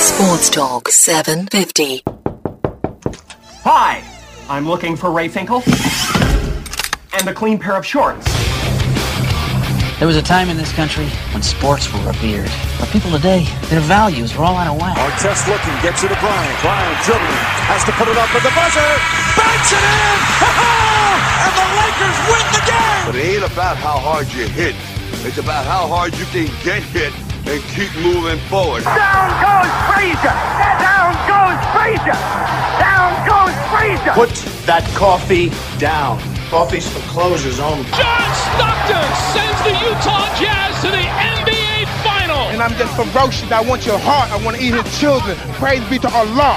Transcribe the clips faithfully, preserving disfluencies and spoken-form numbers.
Sports Talk seven fifty. Hi, I'm looking for Ray Finkel and a clean pair of shorts. There was a time in this country when sports were revered. But people today, their values are all out of whack. Artest looking, gets it to Bryant. Bryant dribbling, has to put it up with the buzzer. Banks it in! And the Lakers win the game! But it ain't about how hard you hit. It's about how hard you can get hit and keep moving forward. Down goes Frazier! Down goes Frazier! Down goes Frazier! Put that coffee down. Coffee's for closers only. John Stockton sends the Utah Jazz to the N B A Final. And I'm just ferocious. I want your heart. I want to eat his children. Praise be to Allah.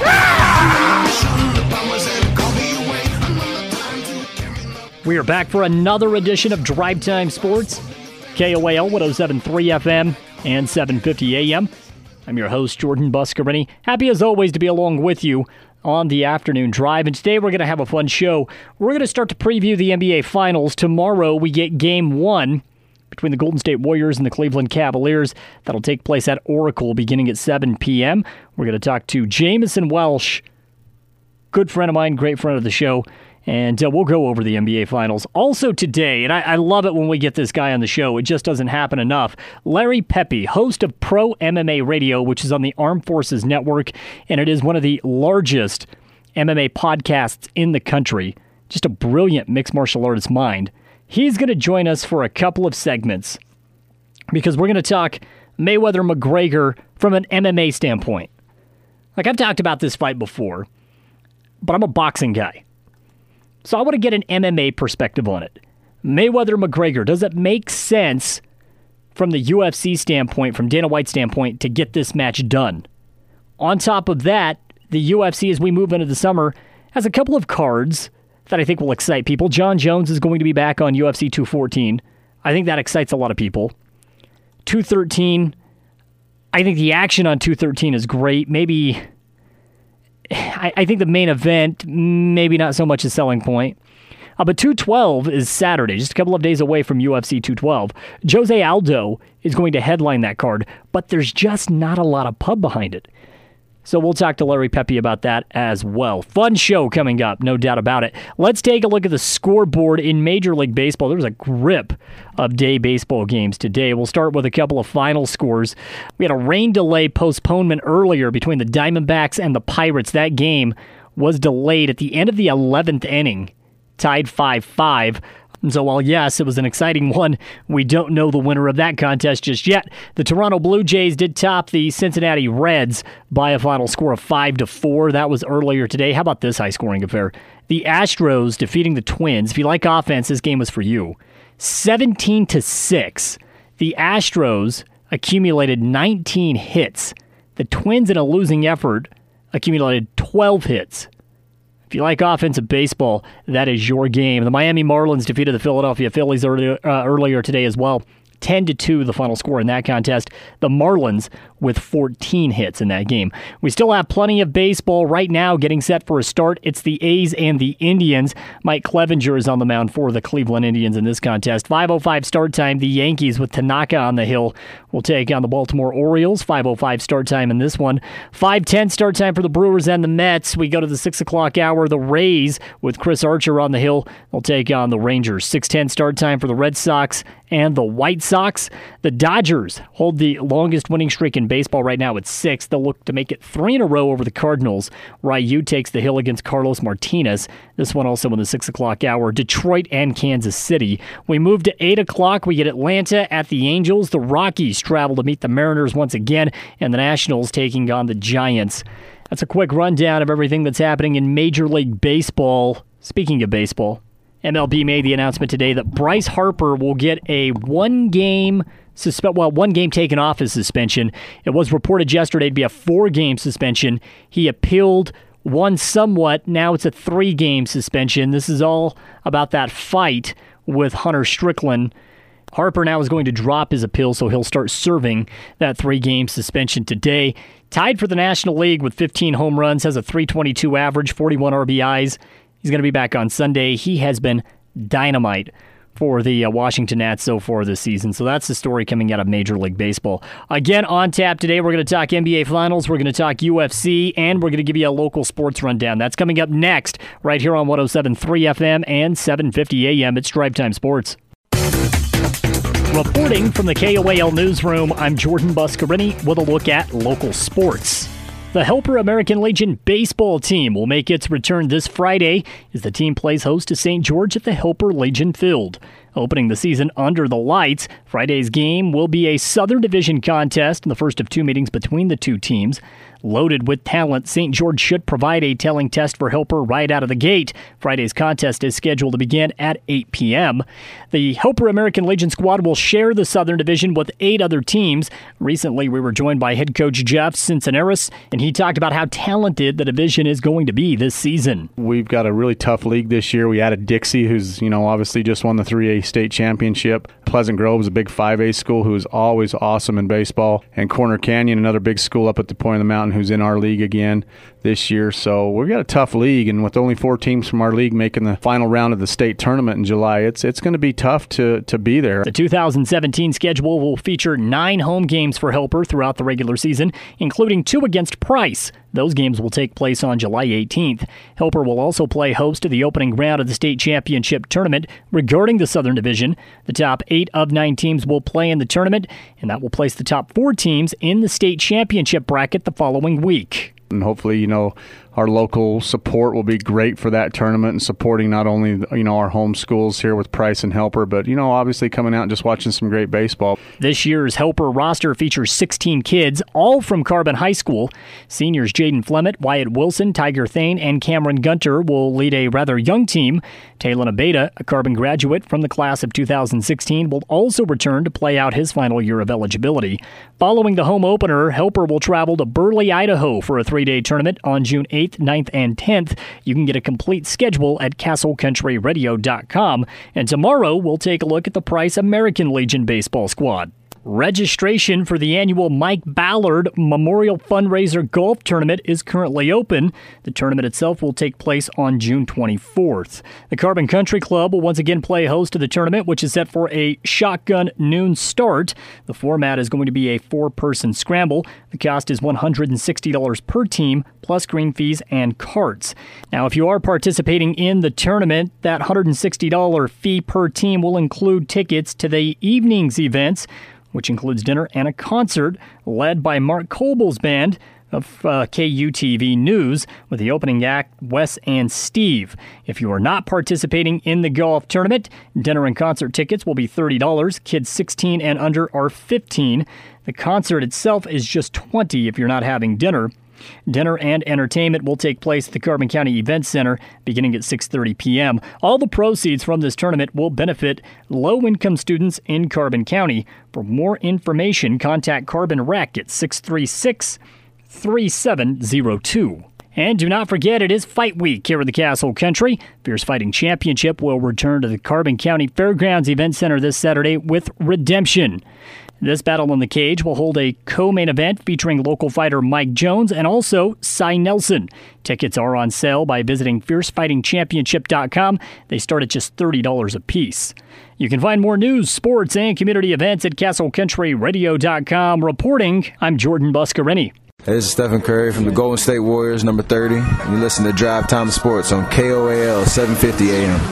We are back for another edition of Drive Time Sports. K O A L one oh seven point three F M and seven fifty A M. I'm your host, Jordan Buscarini. Happy as always to be along with you on the afternoon drive. And today we're going to have a fun show. We're going to start to preview the N B A Finals. Tomorrow we get game one between the Golden State Warriors and the Cleveland Cavaliers. That'll take place at Oracle beginning at seven p.m. We're going to talk to Jamison Welsh, good friend of mine, great friend of the show. And uh, we'll go over the N B A Finals. Also today, and I, I love it when we get this guy on the show. It just doesn't happen enough. Larry Pepe, host of Pro M M A Radio, which is on the Armed Forces Network, and it is one of the largest M M A podcasts in the country. Just a brilliant mixed martial artist mind. He's going to join us for a couple of segments because we're going to talk Mayweather-McGregor from an M M A standpoint. Like, I've talked about this fight before, but I'm a boxing guy. So I want to get an M M A perspective on it. Mayweather-McGregor, does it make sense from the U F C standpoint, from Dana White's standpoint, to get this match done? On top of that, the U F C, as we move into the summer, has a couple of cards that I think will excite people. John Jones is going to be back on U F C two fourteen. I think that excites a lot of people. two thirteen, I think the action on two thirteen is great. Maybe... I, I think the main event, maybe not so much a selling point. Uh, but two twelve is Saturday, just a couple of days away from U F C two twelve. Jose Aldo is going to headline that card, but there's just not a lot of pub behind it. So we'll talk to Larry Pepe about that as well. Fun show coming up, no doubt about it. Let's take a look at the scoreboard in Major League Baseball. There was a grip of day baseball games today. We'll start with a couple of final scores. We had a rain delay postponement earlier between the Diamondbacks and the Pirates. That game was delayed at the end of the eleventh inning, tied five five. And so while, yes, it was an exciting one, we don't know the winner of that contest just yet. The Toronto Blue Jays did top the Cincinnati Reds by a final score of five to four. That was earlier today. How about this high-scoring affair? The Astros defeating the Twins. If you like offense, this game was for you. seventeen to six. The Astros accumulated nineteen hits. The Twins, in a losing effort, accumulated twelve hits. If you like offensive baseball, that is your game. The Miami Marlins defeated the Philadelphia Phillies earlier, uh, earlier today as well. ten to two, the final score in that contest. The Marlins with fourteen hits in that game. We still have plenty of baseball right now getting set for a start. It's the A's and the Indians. Mike Clevenger is on the mound for the Cleveland Indians in this contest. five oh five start time. The Yankees with Tanaka on the hill will take on the Baltimore Orioles. five oh five start time in this one. five ten start time for the Brewers and the Mets. We go to the six o'clock hour. The Rays with Chris Archer on the hill will take on the Rangers. six ten start time for the Red Sox and the White Sox. The Dodgers hold the longest winning streak in baseball right now at six. They'll look to make it three in a row over the Cardinals. Ryu takes the hill against Carlos Martinez. This one also in the six o'clock hour. Detroit and Kansas City. We move to eight o'clock. We get Atlanta at the Angels. The Rockies travel to meet the Mariners once again, and the Nationals taking on the Giants. That's a quick rundown of everything that's happening in Major League Baseball. Speaking of baseball, M L B made the announcement today that Bryce Harper will get a one-game suspe- well, one game taken off his suspension. It was reported yesterday to be a four-game suspension. He appealed, won somewhat. Now it's a three-game suspension. This is all about that fight with Hunter Strickland. Harper now is going to drop his appeal, so he'll start serving that three-game suspension today. Tied for the National League with fifteen home runs, has a three twenty-two average, forty-one R B Is. He's going to be back on Sunday. He has been dynamite for the uh, Washington Nats so far this season. So that's the story coming out of Major League Baseball. Again, on tap today, we're going to talk N B A Finals, we're going to talk U F C, and we're going to give you a local sports rundown. That's coming up next, right here on one oh seven point three F M and seven fifty A M. It's Drive Time Sports. Reporting from the K O A L Newsroom, I'm Jordan Buscarini with a look at local sports. The Helper American Legion baseball team will make its return this Friday as the team plays host to Saint George at the Helper Legion Field. Opening the season under the lights, Friday's game will be a Southern Division contest in the first of two meetings between the two teams. Loaded with talent, Saint George should provide a telling test for Helper right out of the gate. Friday's contest is scheduled to begin at eight p.m. The Helper American Legion squad will share the Southern Division with eight other teams. Recently, we were joined by head coach Jeff Cincinnaris, and he talked about how talented the division is going to be this season. We've got a really tough league this year. We added Dixie, who's, you know, obviously just won the three A state championship. Pleasant Grove is a big five A school who is always awesome in baseball. And Corner Canyon, another big school up at the point of the mountain, who's in our league again this year. So we've got a tough league, and with only four teams from our league making the final round of the state tournament in July, it's it's going to be tough to, to be there. The two thousand seventeen schedule will feature nine home games for Helper throughout the regular season, including two against Price. Those games will take place on July eighteenth. Helper will also play host to the opening round of the state championship tournament. Regarding the Southern Division, the top eight of nine teams will play in the tournament, and that will place the top four teams in the state championship bracket the following week. And hopefully, you know, our local support will be great for that tournament and supporting not only, you know, our home schools here with Price and Helper, but, you know, obviously coming out and just watching some great baseball. This year's Helper roster features sixteen kids, all from Carbon High School. Seniors Jaden Flemett, Wyatt Wilson, Tiger Thane, and Cameron Gunter will lead a rather young team. Talon Abeda, a Carbon graduate from the class of two thousand sixteen, will also return to play out his final year of eligibility. Following the home opener, Helper will travel to Burley, Idaho for a three-day tournament on June eighth, ninth, and tenth. You can get a complete schedule at castle country radio dot com. And tomorrow, we'll take a look at the Price American Legion baseball squad. Registration for the annual Mike Ballard Memorial Fundraiser Golf Tournament is currently open. The tournament itself will take place on June twenty-fourth. The Carbon Country Club will once again play host to the tournament, which is set for a shotgun noon start. The format is going to be a four-person scramble. The cost is one hundred sixty dollars per team, plus green fees and carts. Now, if you are participating in the tournament, that one hundred sixty dollars fee per team will include tickets to the evening's events, which includes dinner and a concert led by Mark Colble's band of uh, K U T V News, with the opening act, Wes and Steve. If you are not participating in the golf tournament, dinner and concert tickets will be thirty dollars. Kids sixteen and under are fifteen dollars. The concert itself is just twenty dollars if you're not having dinner. Dinner and entertainment will take place at the Carbon County Event Center beginning at six thirty p.m. All the proceeds from this tournament will benefit low-income students in Carbon County. For more information, contact Carbon Rec at six three six, three seven zero two. And do not forget, it is Fight Week here in the Castle Country. Fierce Fighting Championship will return to the Carbon County Fairgrounds Event Center this Saturday with Redemption. This battle in the cage will hold a co-main event featuring local fighter Mike Jones and also Cy Nelson. Tickets are on sale by visiting fierce fighting championship dot com. They start at just thirty dollars a piece. You can find more news, sports, and community events at castle country radio dot com. Reporting, I'm Jordan Buscarini. Hey, this is Stephen Curry from the Golden State Warriors, number thirty. You listen to Drive Time Sports on K O A L seven fifty A M.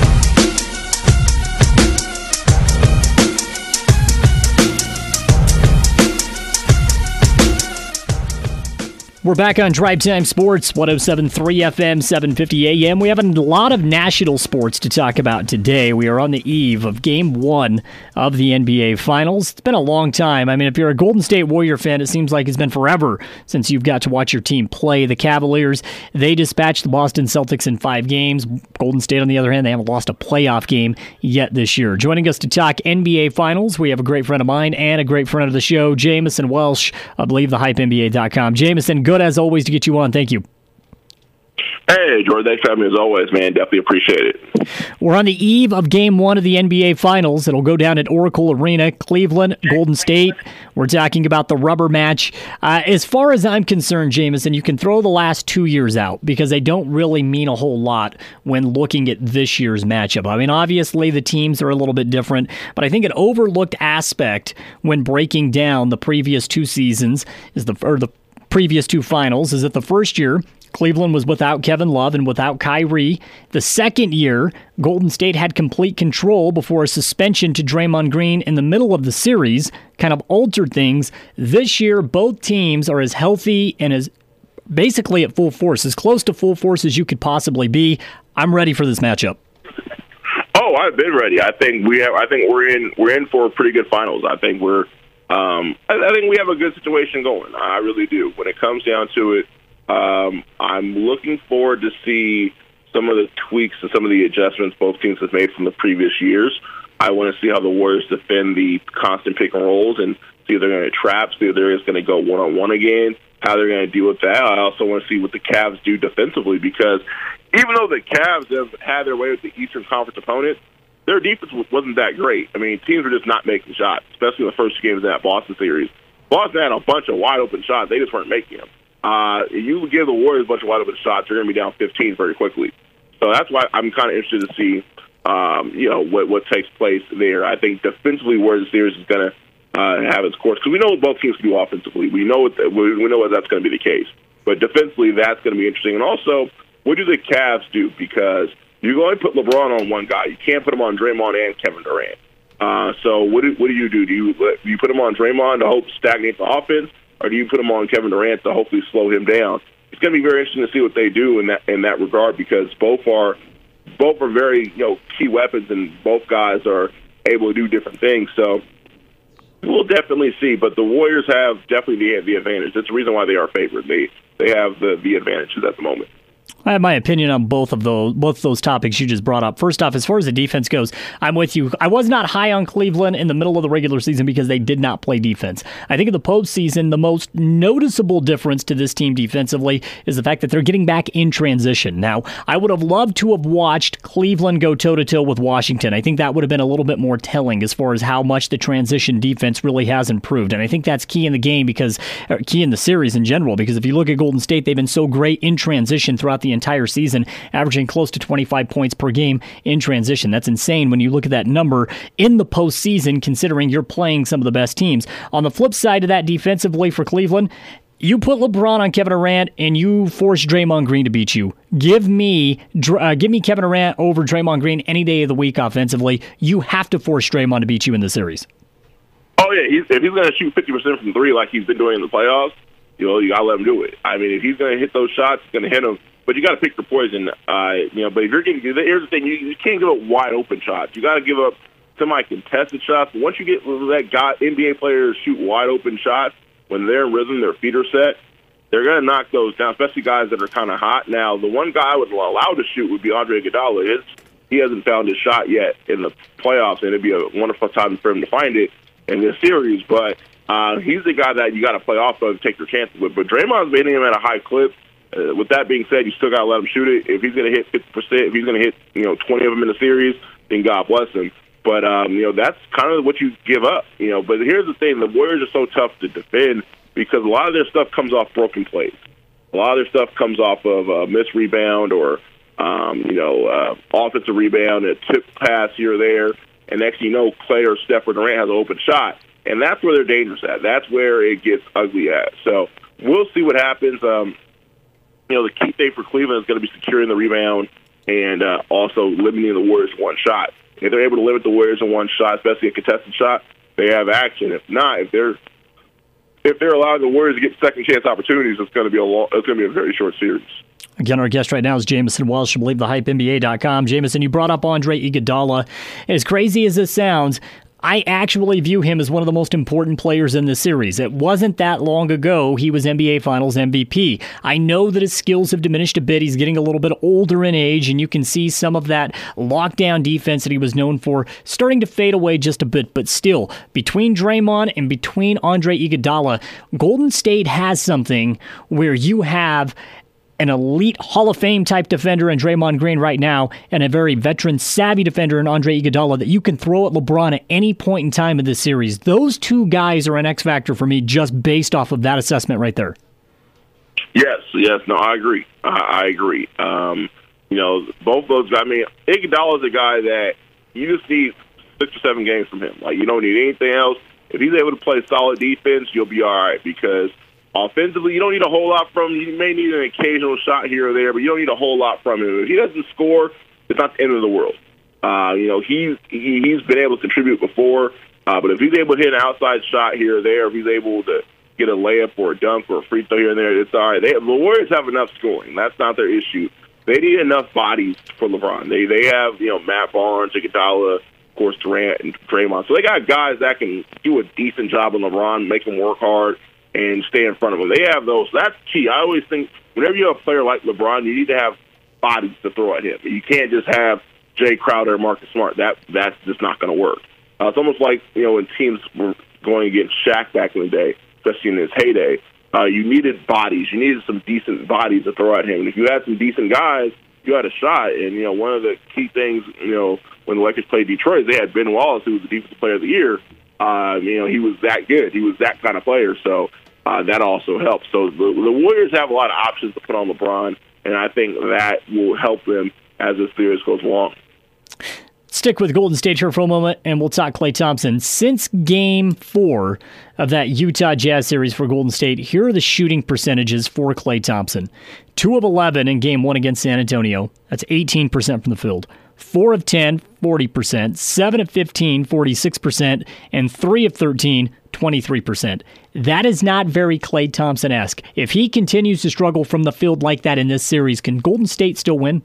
We're back on Drive Time Sports, one oh seven point three F M, seven fifty A M. We have a lot of national sports to talk about today. We are on the eve of Game one of the N B A Finals. It's been a long time. I mean, if you're a Golden State Warrior fan, it seems like it's been forever since you've got to watch your team play. The Cavaliers, they dispatched the Boston Celtics in five games. Golden State, on the other hand, they haven't lost a playoff game yet this year. Joining us to talk N B A Finals, we have a great friend of mine and a great friend of the show, Jamison Welsh, I believe the hype N B A dot com. Jamison, good as always to get you on. Thank you. Hey, Jordan, thanks for having me as always, man. Definitely appreciate it. We're on the eve of Game One of the N B A Finals. It'll go down at Oracle Arena, Cleveland, Golden State. We're talking about the rubber match. Uh, as far as I'm concerned, Jameson, you can throw the last two years out because they don't really mean a whole lot when looking at this year's matchup. I mean, obviously the teams are a little bit different, but I think an overlooked aspect when breaking down the previous two seasons is the or the previous two finals is that the first year Cleveland was without Kevin Love and without Kyrie. The second year, Golden State had complete control before a suspension to Draymond Green in the middle of the series kind of altered things. This year, both teams are as healthy and as basically at full force, as close to full force as you could possibly be. I'm ready for this matchup. Oh, I've been ready. I think we have. I think we're in. We're in for pretty good finals. I think we're. Um, I, I think we have a good situation going. I really do. When it comes down to it. Um, I'm looking forward to see some of the tweaks and some of the adjustments both teams have made from the previous years. I want to see how the Warriors defend the constant pick and rolls and see if they're going to trap, see if they're just going to go one-on-one again, how they're going to deal with that. I also want to see what the Cavs do defensively because even though the Cavs have had their way with the Eastern Conference opponents, their defense wasn't that great. I mean, teams were just not making shots, especially in the first two games of that Boston series. Boston had a bunch of wide-open shots. They just weren't making them. Uh, you give the Warriors a bunch of wide-open shots, you're going to be down fifteen very quickly. So that's why I'm kind of interested to see, um, you know, what what takes place there. I think defensively, where the series is going to uh, have its course, because we know what both teams can do offensively. We know what the, we know what that's going to be the case. But defensively, that's going to be interesting. And also, what do the Cavs do? Because you can only put LeBron on one guy. You can't put him on Draymond and Kevin Durant. Uh, so what do what do you do? Do you do you put him on Draymond to hope stagnate the offense? Or do you put him on Kevin Durant to hopefully slow him down? It's going to be very interesting to see what they do in that in that regard because both are both are very you know key weapons and both guys are able to do different things. So we'll definitely see. But the Warriors have definitely the the advantage. That's the reason why they are favored. They they have the the advantages at the moment. I have my opinion on both of those both those topics you just brought up. First off, as far as the defense goes, I'm with you. I was not high on Cleveland in the middle of the regular season because they did not play defense. I think in the postseason, the most noticeable difference to this team defensively is the fact that they're getting back in transition. Now, I would have loved to have watched Cleveland go toe-to-toe with Washington. I think that would have been a little bit more telling as far as how much the transition defense really has improved. And I think that's key in the game because, or key in the series in general, because if you look at Golden State, they've been so great in transition throughout the entire season, averaging close to twenty-five points per game in transition. That's insane when you look at that number in the postseason, considering you're playing some of the best teams. On the flip side of that, defensively for Cleveland, you put LeBron on Kevin Durant and you force Draymond Green to beat you. Give me uh, give me Kevin Durant over Draymond Green any day of the week offensively. You have to force Draymond to beat you in the series. Oh, yeah. He's, if he's going to shoot fifty percent from three like he's been doing in the playoffs, you know, you got to let him do it. I mean, if he's going to hit those shots, he's going to hit them. But you got to pick your poison, uh, you know. But if you're getting, here's the thing: you, you can't give up wide open shots. You got to give up semi-contested shots. But once you get that guy, N B A players shoot wide open shots when they're in rhythm, their feet are set. They're going to knock those down, especially guys that are kind of hot. Now, the one guy I would allow to shoot would be Andre Iguodala. His, he hasn't found his shot yet in the playoffs, and it'd be a wonderful time for him to find it in this series. But uh, he's the guy that you got to play off of and take your chances with. But Draymond's been hitting him at a high clip. Uh, with that being said, you still got to let him shoot it. If he's going to hit fifty percent, if he's going to hit, you know, twenty of them in the series, then God bless him. But, um, you know, that's kind of what you give up, you know. But here's the thing. The Warriors are so tough to defend because a lot of their stuff comes off broken plays. A lot of their stuff comes off of a missed rebound or, um, you know, uh, offensive rebound, a tip pass here or there. And next thing you know, Clay or Steph or Durant has an open shot. And that's where they're dangerous at. That's where it gets ugly at. So we'll see what happens. Um, You know, the key thing for Cleveland is going to be securing the rebound and uh, also limiting the Warriors to one shot. If they're able to limit the Warriors in one shot, especially a contested shot, they have action. If not, if they're if they're allowing the Warriors to get second chance opportunities, it's going to be a long, it's going to be a very short series. Again, our guest right now is Jameson Welsh, believe the hype N B A dot com. Jameson, you brought up Andre Iguodala. As crazy as this sounds, I actually view him as one of the most important players in this series. It wasn't that long ago he was N B A Finals M V P. I know that his skills have diminished a bit. He's getting a little bit older in age, and you can see some of that lockdown defense that he was known for starting to fade away just a bit. But still, between Draymond and between Andre Iguodala, Golden State has something where you have an elite Hall of Fame type defender in Draymond Green right now, and a very veteran savvy defender in Andre Iguodala that you can throw at LeBron at any point in time in this series. Those two guys are an X factor for me just based off of that assessment right there. Yes, yes, no, I agree. I, I agree. Um, you know, both those guys. I mean, Iguodala is a guy that you just need six or seven games from him. Like, you don't need anything else. If he's able to play solid defense, you'll be all right, because offensively, you don't need a whole lot from him. You may need an occasional shot here or there, but you don't need a whole lot from him. If he doesn't score, it's not the end of the world. Uh, you know, he's he, he's been able to contribute before, uh, but if he's able to hit an outside shot here or there, if he's able to get a layup or a dunk or a free throw here and there, it's all right. They, the Warriors have enough scoring. That's not their issue. They need enough bodies for LeBron. They they have, you know, Matt Barnes, Iguodala, of course, Durant, and Draymond. So they got guys that can do a decent job on LeBron, make him work hard, and stay in front of him. They have those. That's key. I always think whenever you have a player like LeBron, you need to have bodies to throw at him. You can't just have Jay Crowder, Marcus Smart. That That's just not going to work. Uh, it's almost like, you know, when teams were going against Shaq back in the day, especially in his heyday, uh, you needed bodies. You needed some decent bodies to throw at him. And if you had some decent guys, you had a shot. And, you know, one of the key things, you know, when the Lakers played Detroit, they had Ben Wallace, who was the Defensive Player of the Year. Uh, you know, he was that good. He was that kind of player. So uh, that also helps. So the, the Warriors have a lot of options to put on LeBron, and I think that will help them as this series goes along. Stick with Golden State here for a moment, and we'll talk Klay Thompson. Since Game four of that Utah Jazz series for Golden State, here are the shooting percentages for Klay Thompson. two of eleven in Game one against San Antonio. That's eighteen percent from the field. four of ten, forty percent. seven of fifteen, forty-six percent. And three of thirteen, twenty-three percent. That is not very Klay Thompson-esque. If he continues to struggle from the field like that in this series, can Golden State still win?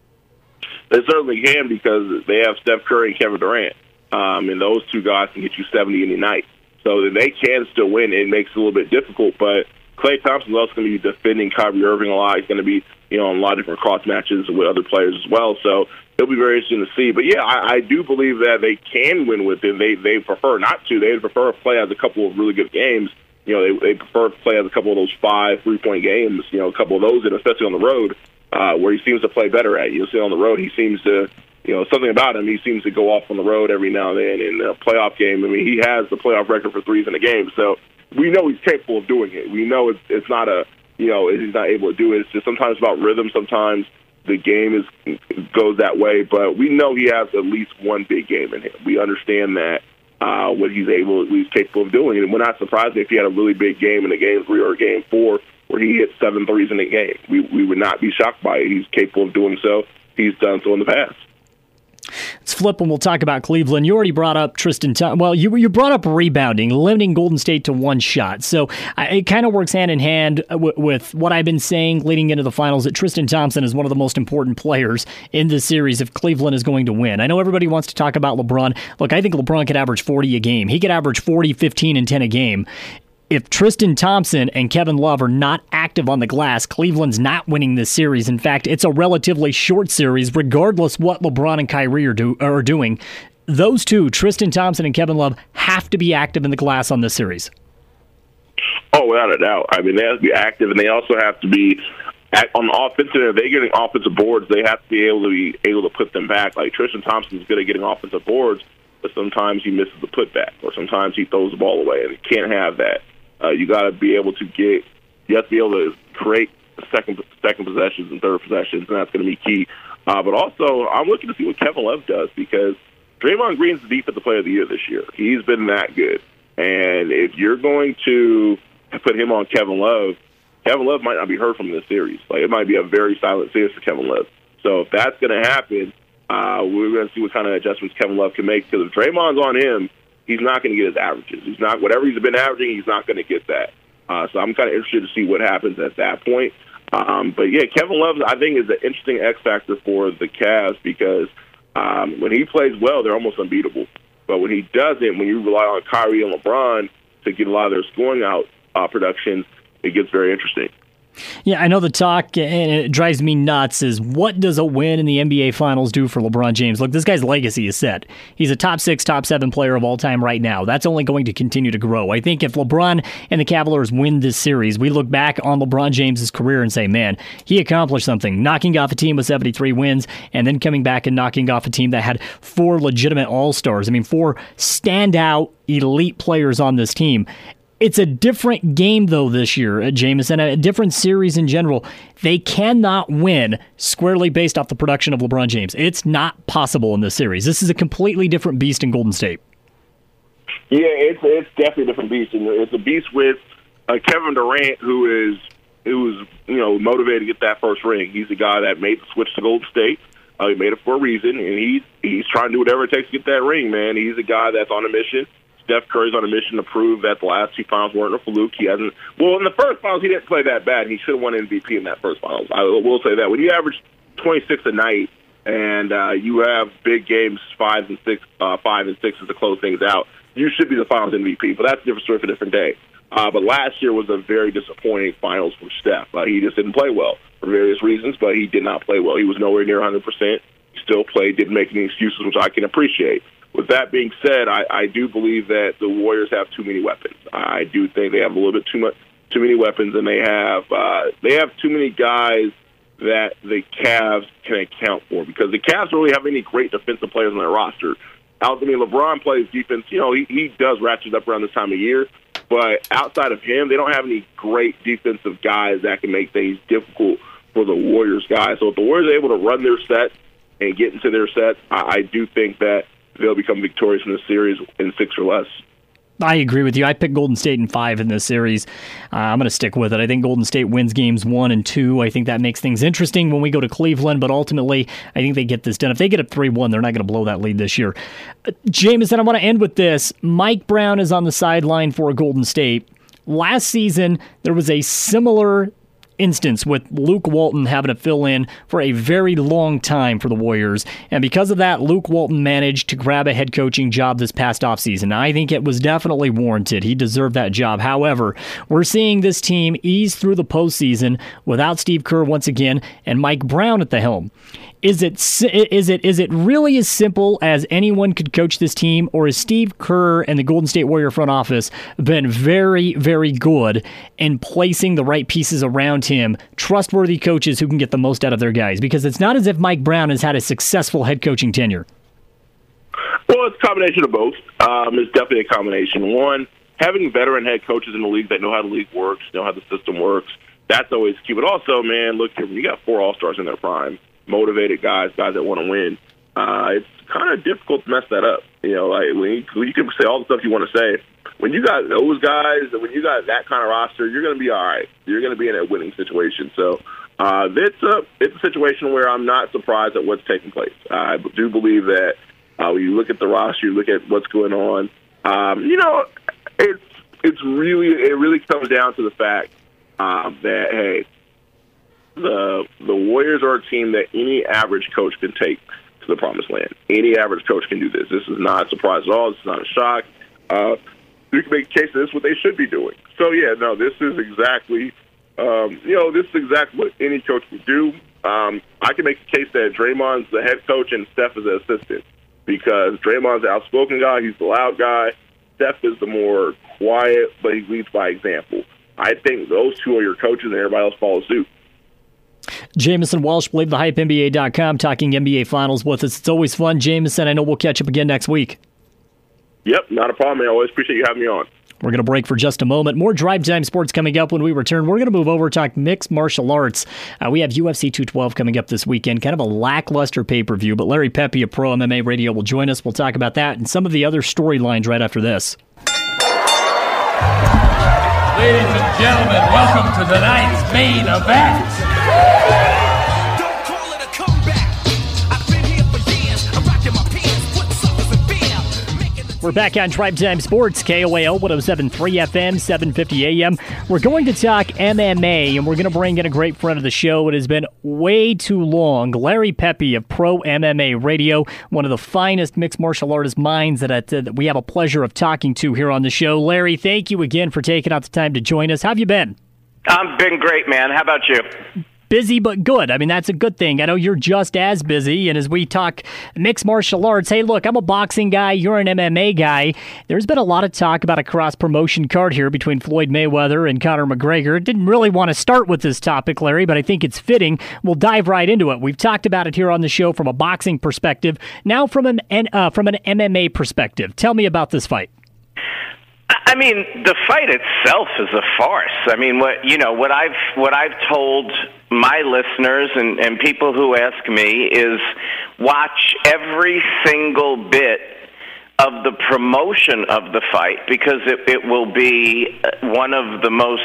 They certainly can, because they have Steph Curry and Kevin Durant. Um, and those two guys can get you seventy any night. So they can still win. It makes it a little bit difficult, but Klay Thompson's also going to be defending Kyrie Irving a lot. He's going to be, you know, in a lot of different cross matches with other players as well. So it'll be very interesting to see. But, yeah, I, I do believe that they can win with him. They they prefer not to. They prefer to play as a couple of really good games. You know, they, they prefer to play as a couple of those five, three-point games, you know, a couple of those, and especially on the road, uh, where he seems to play better at. You'll see on the road, he seems to, you know, something about him, he seems to go off on the road every now and then in a playoff game. I mean, he has the playoff record for threes in a game, so we know he's capable of doing it. We know it's, it's not a, you know, he's not able to do it. It's just sometimes about rhythm. Sometimes the game is goes that way, but we know he has at least one big game in him. We understand that. Uh, what he's able, he's capable of doing, and we're not surprised if he had a really big game in a game three or a game four where he hit seven threes in a game. We we would not be shocked by it. He's capable of doing so. He's done so in the past. Let's flip and we'll talk about Cleveland. You already brought up Tristan Thompson. Well, you you brought up rebounding, limiting Golden State to one shot. So uh, it kind of works hand in hand w- with what I've been saying leading into the finals, that Tristan Thompson is one of the most important players in this series if Cleveland is going to win. I know everybody wants to talk about LeBron. Look, I think LeBron could average forty a game. He could average forty, fifteen, and ten a game. If Tristan Thompson and Kevin Love are not active on the glass, Cleveland's not winning this series. In fact, it's a relatively short series, regardless what LeBron and Kyrie are, do, are doing. Those two, Tristan Thompson and Kevin Love, have to be active in the glass on this series. Oh, without a doubt. I mean, they have to be active, and they also have to be on the offensive. If they're getting offensive boards, they have to be able to be able to put them back. Like Tristan Thompson's good at getting offensive boards, but sometimes he misses the putback, or sometimes he throws the ball away, and you can't have that. Uh, you got to be able to get, you have to be able to create second second possessions and third possessions, and that's going to be key. Uh, but also, I'm looking to see what Kevin Love does, because Draymond Green's the Defensive Player of the Year this year. He's been that good. And if you're going to put him on Kevin Love, Kevin Love might not be heard from this series. Like, it might be a very silent series for Kevin Love. So if that's going to happen, uh, we're going to see what kind of adjustments Kevin Love can make, because if Draymond's on him, he's not going to get his averages. He's not, whatever he's been averaging, he's not going to get that. Uh, so I'm kind of interested to see what happens at that point. Um, but yeah, Kevin Love, I think, is an interesting X factor for the Cavs, because um, when he plays well, they're almost unbeatable. But when he doesn't, when you rely on Kyrie and LeBron to get a lot of their scoring out uh, production, it gets very interesting. Yeah, I know the talk, and it drives me nuts, is what does a win in the N B A Finals do for LeBron James? Look, this guy's legacy is set. He's a top six, top seven player of all time right now. That's only going to continue to grow. I think if LeBron and the Cavaliers win this series, we look back on LeBron James's career and say, man, he accomplished something, knocking off a team with seventy-three wins and then coming back and knocking off a team that had four legitimate all-stars. I mean, four standout elite players on this team. It's a different game, though, this year, Jameson, a different series in general. They cannot win squarely based off the production of LeBron James. It's not possible in this series. This is a completely different beast in Golden State. Yeah, it's it's definitely a different beast. And it's a beast with uh, Kevin Durant, who is who is you know motivated to get that first ring. He's the guy that made the switch to Golden State. Uh, he made it for a reason, and he's he's trying to do whatever it takes to get that ring, man. He's a guy that's on a mission. Steph Curry's on a mission to prove that the last two finals weren't a fluke. He hasn't. Well, in the first finals, he didn't play that bad. He should have won M V P in that first finals. I will say that. When you average twenty-six a night and uh, you have big games, five and six, uh, five and sixes to close things out, you should be the finals M V P. But that's a different story for a different day. Uh, but last year was a very disappointing finals for Steph. Uh, he just didn't play well for various reasons, but he did not play well. He was nowhere near one hundred percent. He still played, didn't make any excuses, which I can appreciate. With that being said, I, I do believe that the Warriors have too many weapons. I do think they have a little bit too much, too many weapons, and they have uh, they have too many guys that the Cavs can account for, because the Cavs don't really have any great defensive players on their roster. I mean, LeBron plays defense. You know, he, he does ratchet up around this time of year, but outside of him, they don't have any great defensive guys that can make things difficult for the Warriors guys. So if the Warriors are able to run their sets and get into their sets, I, I do think that they'll become victorious in the series in six or less. I agree with you. I picked Golden State in five in this series. Uh, I'm going to stick with it. I think Golden State wins games one and two. I think that makes things interesting when we go to Cleveland, but ultimately, I think they get this done. If they get up three one, they're not going to blow that lead this year. Uh, Jameson, I want to end with this. Mike Brown is on the sideline for Golden State. Last season, there was a similar instance with Luke Walton having to fill in for a very long time for the Warriors. And because of that, Luke Walton managed to grab a head coaching job this past offseason. I think it was definitely warranted. He deserved that job. However, we're seeing this team ease through the postseason without Steve Kerr once again and Mike Brown at the helm. Is it is it is it really as simple as anyone could coach this team, or is Steve Kerr and the Golden State Warrior front office been very, very good in placing the right pieces around him, trustworthy coaches who can get the most out of their guys? Because it's not as if Mike Brown has had a successful head coaching tenure. Well, it's a combination of both. Um, it's definitely a combination. One, having veteran head coaches in the league that know how the league works, know how the system works, that's always key. But also, man, look, you got four All-Stars in their prime. Motivated guys, guys that want to win. Uh, it's kind of difficult to mess that up. You know, like when you, when you can say all the stuff you want to say, when you got those guys, when you got that kind of roster, you're going to be all right. You're going to be in a winning situation. So uh, it's a it's a situation where I'm not surprised at what's taking place. I do believe that uh, when you look at the roster, you look at what's going on. Um, you know, it's it's really it really comes down to the fact um, that hey. The the Warriors are a team that any average coach can take to the promised land. Any average coach can do this. This is not a surprise at all. This is not a shock. Uh, you can make a case that this is what they should be doing. So, yeah, no, this is exactly, um, you know, this is exactly what any coach would do. Um, I can make a case that Draymond's the head coach and Steph is the assistant, because Draymond's the outspoken guy. He's the loud guy. Steph is the more quiet, but he leads by example. I think those two are your coaches, and everybody else follows suit. Jameson Walsh, believe the hype N B A dot com, talking N B A Finals with us. It's always fun, Jameson. I know we'll catch up again next week. Yep, not a problem, man. I always appreciate you having me on. We're going to break for just a moment. More Drive Time Sports coming up when we return. We're going to move over and talk mixed martial arts. Uh, we have U F C two twelve coming up this weekend, kind of a lackluster pay-per-view, but Larry Pepe of Pro M M A Radio will join us. We'll talk about that and some of the other storylines right after this. Ladies and gentlemen, welcome to tonight's main event. Don't call it a comeback. I've been here for years. I'm rocking my pants, put suckers in beer. We're back on Drive Time Sports, K O A L one oh seven point three F M, seven fifty A M. We're going to talk M M A, and we're going to bring in a great friend of the show. It has been way too long. Larry Pepe of Pro M M A Radio, one of the finest mixed martial artist minds that, uh, that we have a pleasure of talking to here on the show. Larry, thank you again for taking out the time to join us. How have you been? I've been great, man. How about you? Busy but good. I mean, that's a good thing. I know you're just as busy, and as we talk mixed martial arts, hey, look, I'm a boxing guy, you're an M M A guy. There's been a lot of talk about a cross-promotion card here between Floyd Mayweather and Conor McGregor. Didn't really want to start with this topic, Larry, but I think it's fitting. We'll dive right into it. We've talked about it here on the show from a boxing perspective, now from an, uh, from an M M A perspective. Tell me about this fight. I mean, the fight itself is a farce. I mean, what you know, what I've what I've told my listeners and, and people who ask me is watch every single bit of the promotion of the fight, because it, it will be one of the most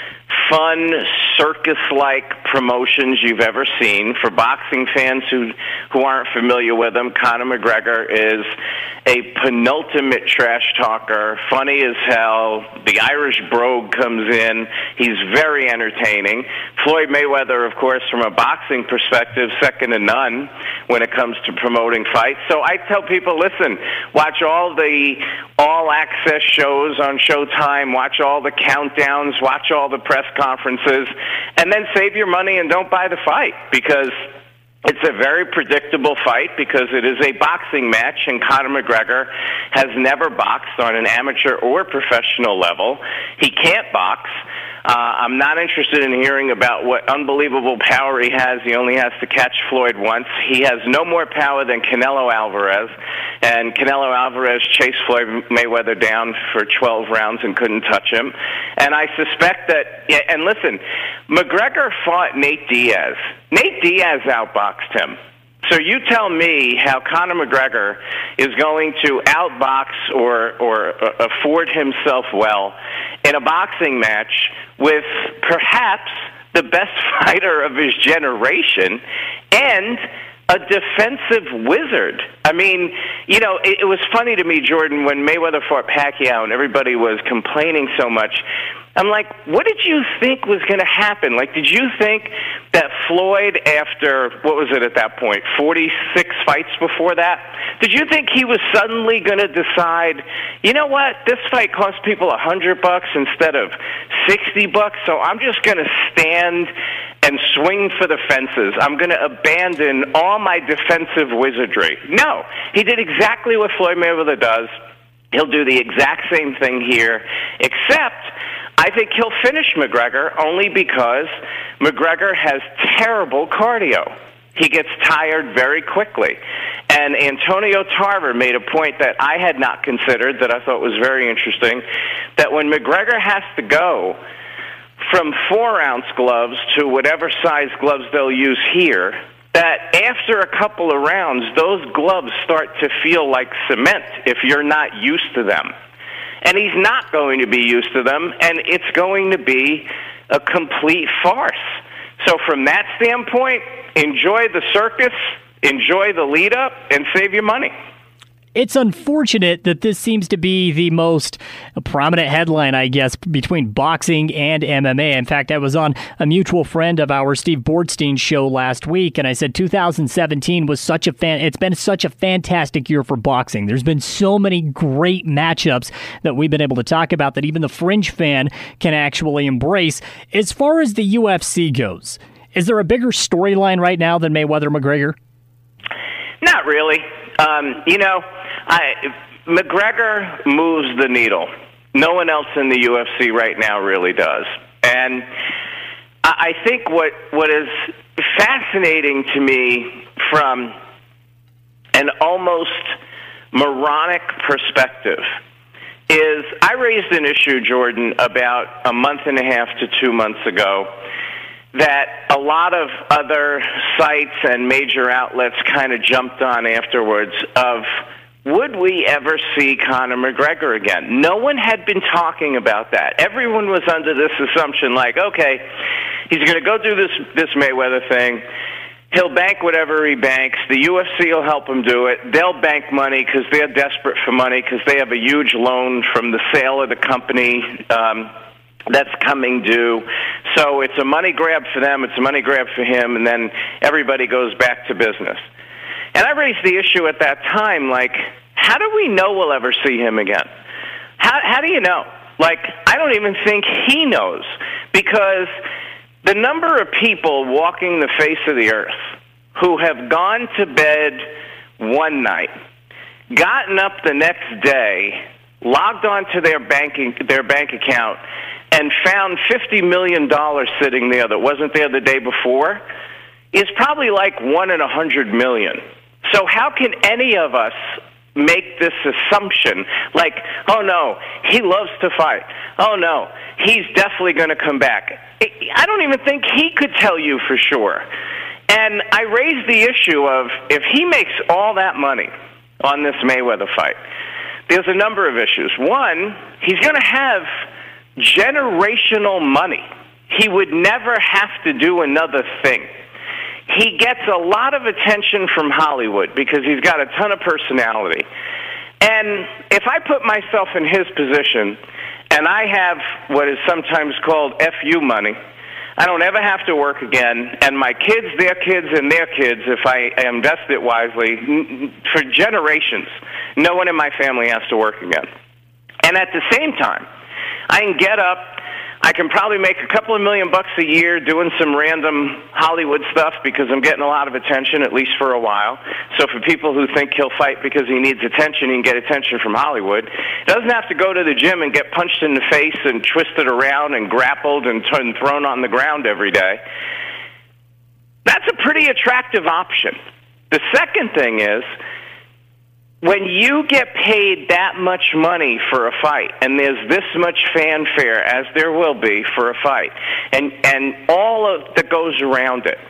fun, circus-like promotions you've ever seen. For boxing fans who who aren't familiar with him, Conor McGregor is a penultimate trash talker, funny as hell. The Irish brogue comes in. He's very entertaining. Floyd Mayweather, of course, from a boxing perspective, second to none when it comes to promoting fights. So I tell people, listen, watch all the all-access shows on Showtime, watch all the countdowns, watch all the press conferences, and then save your money and don't buy the fight, because it's a very predictable fight, because it is a boxing match, and Conor McGregor has never boxed on an amateur or professional level. He can't box. Uh, I'm not interested in hearing about what unbelievable power he has. He only has to catch Floyd once. He has no more power than Canelo Alvarez, and Canelo Alvarez chased Floyd Mayweather down for twelve rounds and couldn't touch him. And I suspect that, yeah, and listen, McGregor fought Nate Diaz. Nate Diaz outboxed him. So you tell me how Conor McGregor is going to outbox or, or uh, afford himself well in a boxing match with perhaps the best fighter of his generation and a defensive wizard. I mean, you know, it, it was funny to me, Jordan, when Mayweather fought Pacquiao and everybody was complaining so much. I'm like, what did you think was going to happen? Like, did you think that Floyd, after, what was it at that point, forty-six fights before that, did you think he was suddenly going to decide, you know what, this fight cost people a hundred bucks instead of sixty bucks, so I'm just going to stand and swing for the fences. I'm going to abandon all my defensive wizardry. No, he did exactly what Floyd Mayweather does. He'll do the exact same thing here, except I think he'll finish McGregor only because McGregor has terrible cardio. He gets tired very quickly. And Antonio Tarver made a point that I had not considered, that I thought was very interesting, that when McGregor has to go from four-ounce gloves to whatever size gloves they'll use here, that after a couple of rounds, those gloves start to feel like cement if you're not used to them. And he's not going to be used to them, and it's going to be a complete farce. So from that standpoint, enjoy the circus, enjoy the lead-up, and save your money. It's unfortunate that this seems to be the most prominent headline, I guess, between boxing and M M A. In fact, I was on a mutual friend of ours, Steve Bortstein's show last week, and I said two thousand seventeen was such a fan. It's been such a fantastic year for boxing. There's been so many great matchups that we've been able to talk about that even the fringe fan can actually embrace. As far as the U F C goes, is there a bigger storyline right now than Mayweather-McGregor? Not really. Um, you know, I, McGregor moves the needle. No one else in the U F C right now really does. And I think what what is fascinating to me from an almost moronic perspective is I raised an issue, Jordan, about a month and a half to two months ago that a lot of other sites and major outlets kind of jumped on afterwards of, would we ever see Conor McGregor again? No one had been talking about that. Everyone was under this assumption like, okay, he's going to go do this, this Mayweather thing. He'll bank whatever he banks. The U F C will help him do it. They'll bank money because they're desperate for money because they have a huge loan from the sale of the company um, that's coming due. So it's a money grab for them, it's a money grab for him, and then everybody goes back to business. And I raised the issue at that time, like, how do we know we'll ever see him again? How, how do you know? Like, I don't even think he knows, because the number of people walking the face of the earth who have gone to bed one night, gotten up the next day, logged onto their banking their bank account, and found fifty million dollars sitting there that wasn't there the day before is probably like one in a hundred million. So how can any of us make this assumption like, oh no, he loves to fight. Oh no, he's definitely going to come back. I don't even think he could tell you for sure. And I raised the issue of if he makes all that money on this Mayweather fight, there's a number of issues. One, he's going to have generational money. He would never have to do another thing. He gets a lot of attention from Hollywood because he's got a ton of personality. And if I put myself in his position and I have what is sometimes called F U money, I don't ever have to work again, and my kids, their kids, and their kids, if I invest it wisely, for generations, no one in my family has to work again. And at the same time, I can get up, I can probably make a couple of million bucks a year doing some random Hollywood stuff because I'm getting a lot of attention, at least for a while. So for people who think he'll fight because he needs attention, he can get attention from Hollywood. He doesn't have to go to the gym and get punched in the face and twisted around and grappled and t- thrown on the ground every day. That's a pretty attractive option. The second thing is, when you get paid that much money for a fight, and there's this much fanfare, as there will be for a fight, and, and all of that goes around it,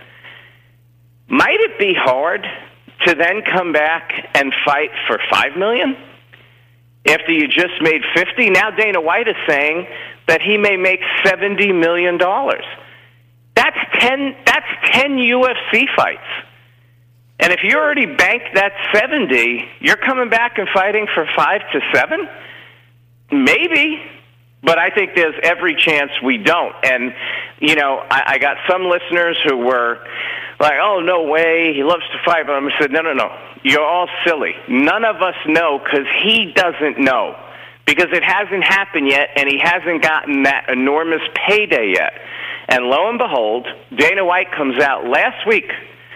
might it be hard to then come back and fight for five million dollars after you just made fifty? Now Dana White is saying that he may make seventy million dollars. That's ten, that's ten U F C fights. And if you already banked that seventy, you're coming back and fighting for five to seven? Maybe, but I think there's every chance we don't. And, you know, I, I got some listeners who were like, oh, no way, he loves to fight. But I said, no, no, no, you're all silly. None of us know because he doesn't know, because it hasn't happened yet, and he hasn't gotten that enormous payday yet. And lo and behold, Dana White comes out last week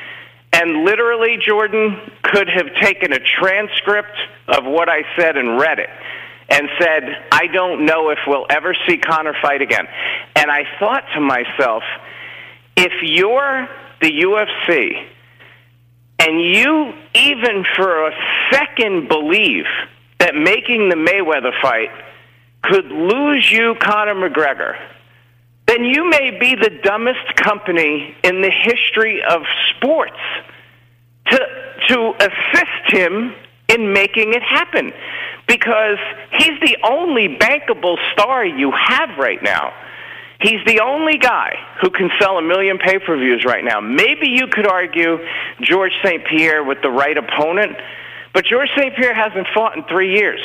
and literally, Jordan, could have taken a transcript of what I said and read it and said, I don't know if we'll ever see Conor fight again. And I thought to myself, if you're the U F C and you even for a second believe that making the Mayweather fight could lose you Conor McGregor, then you may be the dumbest company in the history of sports to to assist him in making it happen, because he's the only bankable star you have right now. He's the only guy who can sell a million pay-per-views right now. Maybe you could argue George Saint Pierre with the right opponent, but George Saint Pierre hasn't fought in three years.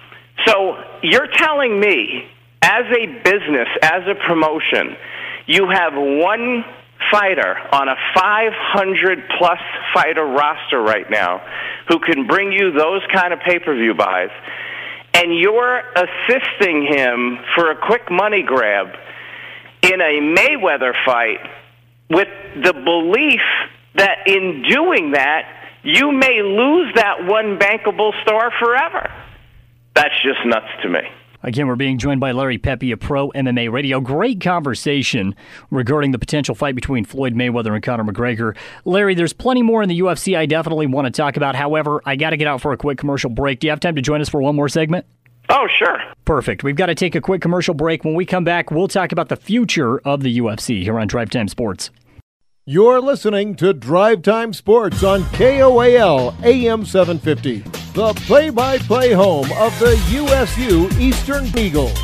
So you're telling me, as a business, as a promotion, you have one fighter on a five hundred plus fighter roster right now who can bring you those kind of pay-per-view buys, and you're assisting him for a quick money grab in a Mayweather fight with the belief that in doing that, you may lose that one bankable star forever. That's just nuts to me. Again, we're being joined by Larry Pepe of Pro M M A Radio. Great conversation regarding the potential fight between Floyd Mayweather and Conor McGregor. Larry, there's plenty more in the U F C I definitely want to talk about. However, I got to get out for a quick commercial break. Do you have time to join us for one more segment? Oh, sure. Perfect. We've got to take a quick commercial break. When we come back, we'll talk about the future of the U F C here on Drive Time Sports. You're listening to Drive Time Sports on K O A L A M seven fifty, the play-by-play home of the U S U Eastern Eagles.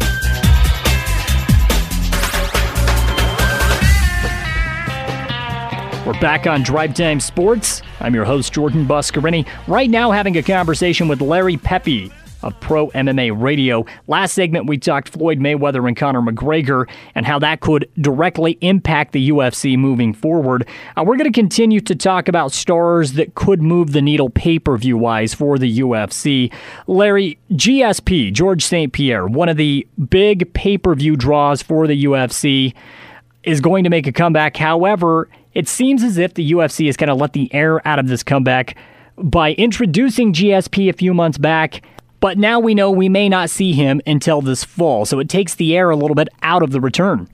We're back on Drive Time Sports. I'm your host, Jordan Buscarini. Right now having a conversation with Larry Pepe of Pro M M A Radio. Last segment, we talked Floyd Mayweather and Conor McGregor and how that could directly impact the U F C moving forward. Uh, we're going to continue to talk about stars that could move the needle pay-per-view-wise for the U F C. Larry, G S P, George Saint Pierre, one of the big pay-per-view draws for the U F C, is going to make a comeback. However, it seems as if the U F C has kind of let the air out of this comeback by introducing G S P a few months back, but now we know we may not see him until this fall, so it takes the air a little bit out of the return.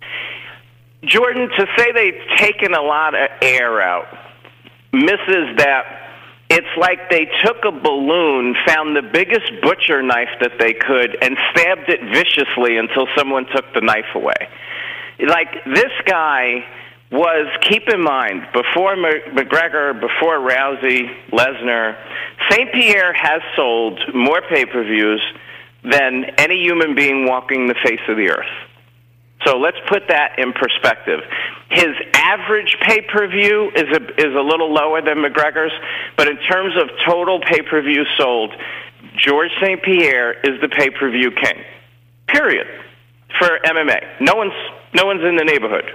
Jordan, to say they've taken a lot of air out misses that. It's like they took a balloon, found the biggest butcher knife that they could, and stabbed it viciously until someone took the knife away. Like, this guy was, keep in mind, before McGregor, before Rousey, Lesnar, Saint Pierre has sold more pay-per-views than any human being walking the face of the earth. So let's put that in perspective. His average pay-per-view is a, is a little lower than McGregor's, but in terms of total pay-per-view sold, George Saint Pierre is the pay-per-view king. Period. For M M A. No one's, no one's in the neighborhood.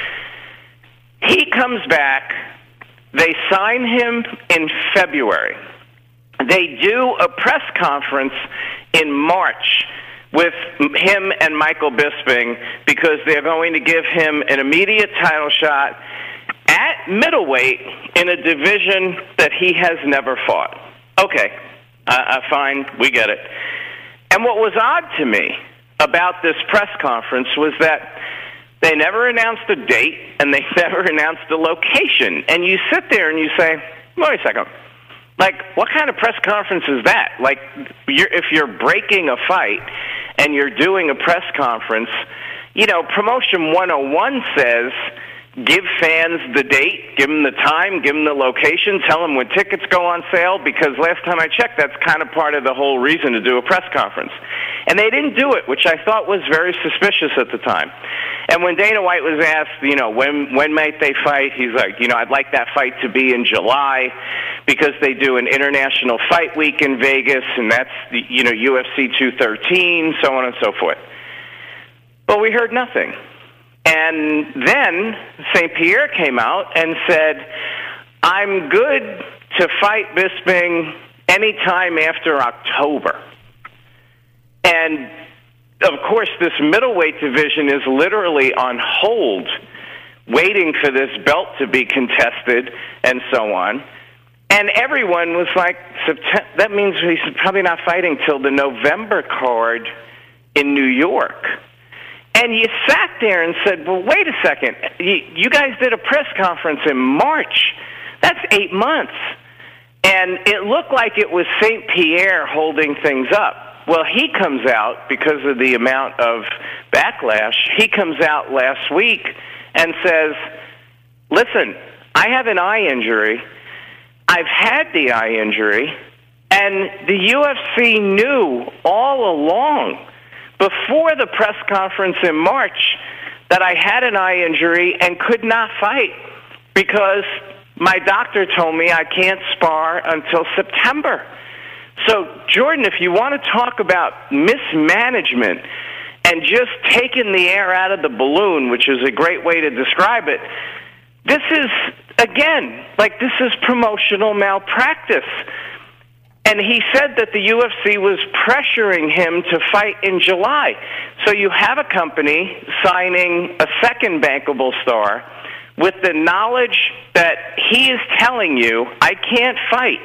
He comes back. They sign him in February. They do a press conference in March with him and Michael Bisping because they're going to give him an immediate title shot at middleweight in a division that he has never fought. Okay, uh, uh, fine, we get it. And what was odd to me about this press conference was that they never announced a date and they never announced the location. And you sit there and you say, wait a second. Like, what kind of press conference is that? Like, you're, if you're breaking a fight and you're doing a press conference, you know, Promotion one oh one says, give fans the date, give them the time, give them the location, tell them when tickets go on sale, because last time I checked, that's kind of part of the whole reason to do a press conference. And they didn't do it, which I thought was very suspicious at the time. And when Dana White was asked, you know, when when might they fight, he's like, you know, I'd like that fight to be in July because they do an international fight week in Vegas, and that's, the, you know, U F C two thirteen, so on and so forth. But we heard nothing. And then Saint Pierre came out and said, I'm good to fight Bisping anytime after October. And, of course, this middleweight division is literally on hold, waiting for this belt to be contested and so on. And everyone was like, that means he's probably not fighting till the November card in New York. And you sat there and said, well, wait a second. You guys did a press conference in March. That's eight months. And it looked like it was Saint Pierre holding things up. Well, he comes out, because of the amount of backlash, he comes out last week and says, listen, I have an eye injury. I've had the eye injury, and the U F C knew all along, before the press conference in March, that I had an eye injury and could not fight because my doctor told me I can't spar until September. So, Jordan, if you want to talk about mismanagement and just taking the air out of the balloon, which is a great way to describe it, this is, again, like this is promotional malpractice. And he said that the U F C was pressuring him to fight in July. So you have a company signing a second bankable star with the knowledge that he is telling you, I can't fight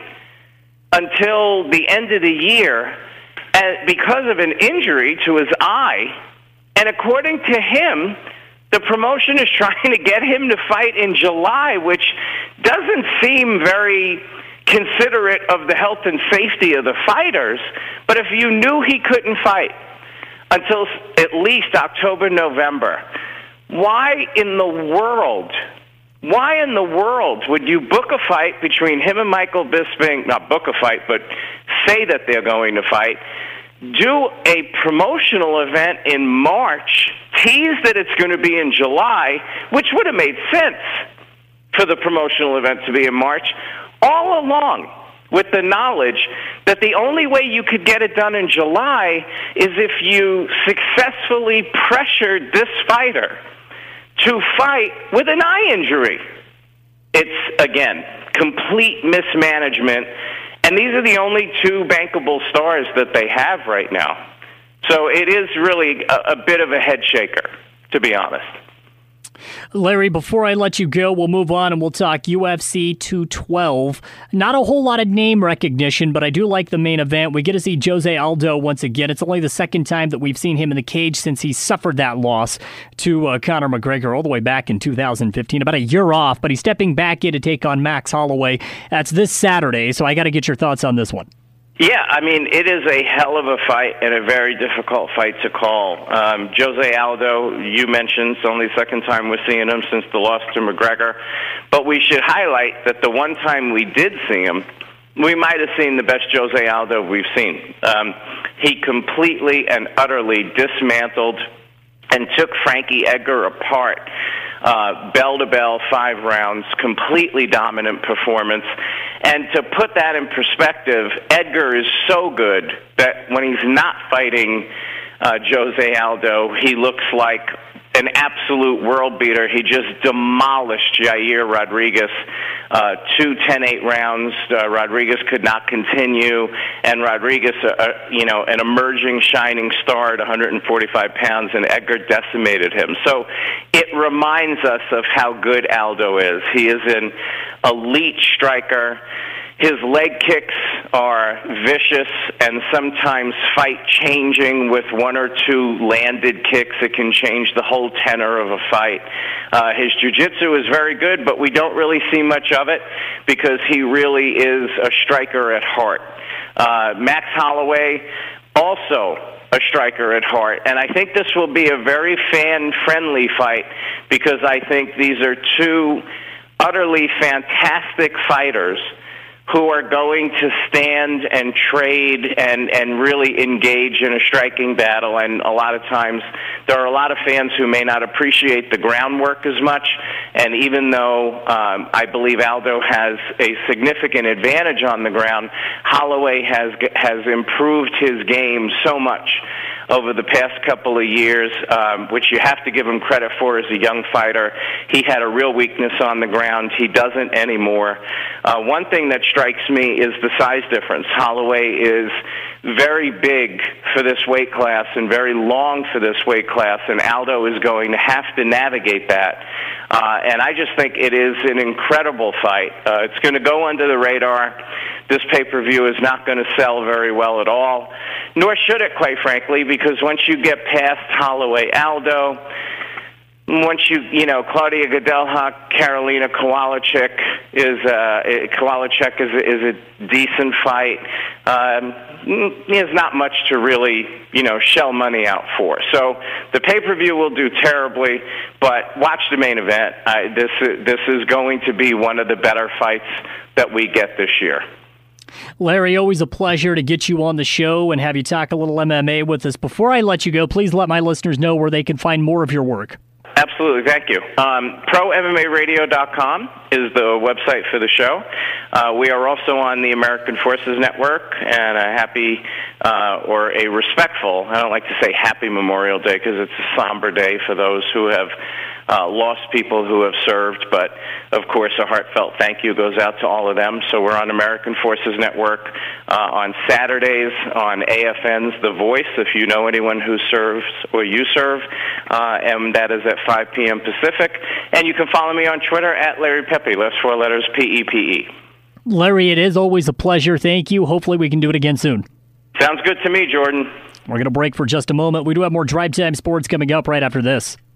until the end of the year because of an injury to his eye. And according to him, the promotion is trying to get him to fight in July, which doesn't seem very considerate of the health and safety of the fighters. But if you knew he couldn't fight until at least October, November, why in the world, why in the world would you book a fight between him and Michael Bisping, not book a fight, but say that they're going to fight, do a promotional event in March, tease that it's going to be in July, which would have made sense for the promotional event to be in March. All along, with the knowledge that the only way you could get it done in July is if you successfully pressured this fighter to fight with an eye injury. It's, again, complete mismanagement, and these are the only two bankable stars that they have right now. So it is really a, a bit of a head shaker, to be honest. Larry, before I let you go, we'll move on and we'll talk U F C two twelve. Not a whole lot of name recognition, but I do like the main event. We get to see Jose Aldo once again. It's only the second time that we've seen him in the cage since he suffered that loss to uh, Conor McGregor all the way back in two thousand fifteen, about a year off, but he's stepping back in to take on Max Holloway. That's this Saturday, so I got to get your thoughts on this one. Yeah, I mean, it is a hell of a fight and a very difficult fight to call. Um, Jose Aldo, you mentioned, it's only the second time we're seeing him since the loss to McGregor. But we should highlight that the one time we did see him, we might have seen the best Jose Aldo we've seen. Um, he completely and utterly dismantled and took Frankie Edgar apart. Uh, bell to bell, five rounds, completely dominant performance. And to put that in perspective, Edgar is so good that when he's not fighting uh, Jose Aldo, he looks like an absolute world beater. He just demolished Yair Rodriguez. Uh, two ten eight rounds. Uh, Rodriguez could not continue, and Rodriguez, uh, uh, you know, an emerging shining star at one hundred forty-five pounds, and Edgar decimated him. So it reminds us of how good Aldo is. He is an elite striker. His leg kicks are vicious and sometimes fight-changing. With one or two landed kicks, it can change the whole tenor of a fight. Uh, his jiu-jitsu is very good, but we don't really see much of it because he really is a striker at heart. Uh, Max Holloway, also a striker at heart. And I think this will be a very fan-friendly fight because I think these are two utterly fantastic fighters who are going to stand and trade and, and really engage in a striking battle. And a lot of times there are a lot of fans who may not appreciate the groundwork as much. And even though um, I believe Aldo has a significant advantage on the ground, Holloway has has improved his game so much over the past couple of years, um, which you have to give him credit for as a young fighter. He had a real weakness on the ground. He doesn't anymore. Uh, one thing that strikes me is the size difference. Holloway is very big for this weight class and very long for this weight class, and Aldo is going to have to navigate that. Uh, and I just think it is an incredible fight. Uh, it's going to go under the radar. This pay-per-view is not going to sell very well at all, nor should it, quite frankly, because once you get past Holloway Aldo, once you, you know, Claudia Gadelha, Karolina Kowalczyk is, uh, Kowalczyk is, is a decent fight. Um, there's not much to really, you know, shell money out for. So the pay-per-view will do terribly, but watch the main event. I, this, this is going to be one of the better fights that we get this year. Larry, always a pleasure to get you on the show and have you talk a little M M A with us. Before I let you go, please let my listeners know where they can find more of your work. Absolutely, thank you. Um, Pro M M A Radio dot com is the website for the show. Uh, we are also on the American Forces Network, and a happy uh, or a respectful, I don't like to say happy Memorial Day because it's a somber day for those who have uh, lost people who have served, but of course a heartfelt thank you goes out to all of them. So we're on American Forces Network uh, on Saturdays on A F N's The Voice, if you know anyone who serves or you serve, uh, and that is at five p.m. Pacific. And you can follow me on Twitter at Larry Pepe, last four letters P E P E. Larry, it is always a pleasure. Thank you. Hopefully we can do it again soon. Sounds good to me, Jordan. We're going to break for just a moment. We do have more Drive Time Sports coming up right after this.